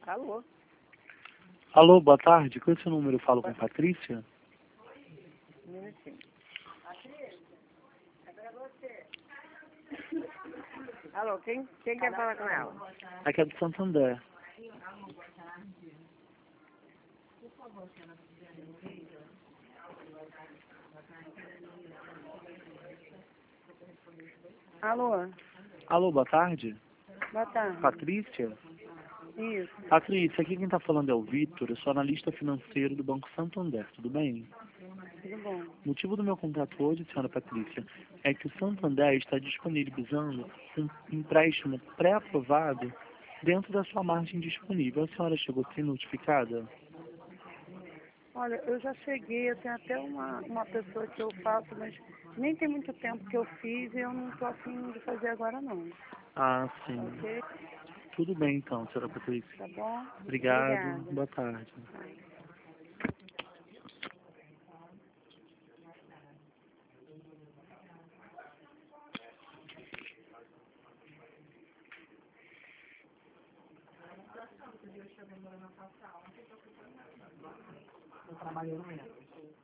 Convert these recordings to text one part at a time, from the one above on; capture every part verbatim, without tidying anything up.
Alô? Alô, boa tarde. Qual é o seu número? Eu falo com Patrícia? Um minutinho. Alô, quem, quem quer falar com ela? Aqui é do Santander. Alô? Alô, boa tarde. Boa tarde. Patrícia? Isso. Patrícia, aqui quem está falando é o Vitor. Eu sou analista financeiro do Banco Santander. Tudo bem? Tudo bom? O motivo do meu contato hoje, senhora Patrícia, é que o Santander está disponibilizando um empréstimo pré-aprovado dentro da sua margem disponível. A senhora chegou a ser notificada? Olha, eu já cheguei, eu tenho até uma, uma pessoa que eu faço, mas nem tem muito tempo que eu fiz e eu não estou afim de fazer agora não. Ah, sim. Ok? Tudo bem então, senhora Patrícia. Tá bom? Obrigado. Obrigada. Boa tarde. Eu trabalho no mesmo.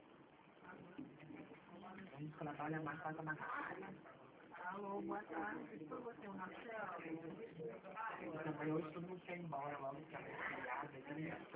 A gente trabalha mais para na área. Alô, boa tarde. Por você, o Marcelo? Hoje todo mundo quer ir embora logo, que é feriado,